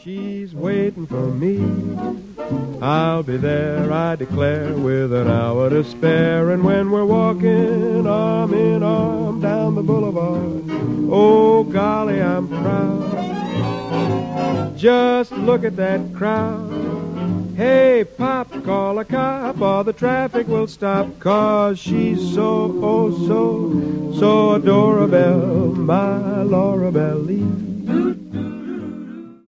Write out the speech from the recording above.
she's waiting for me. I'll be there, I declare, with an hour to spare. And when we're walking arm in arm down the boulevard, oh golly, I'm proud. Just look at that crowd. Hey, Pop, call a cop or the traffic will stop. 'Cause she's so, oh so, so adorable, my Laura Belle.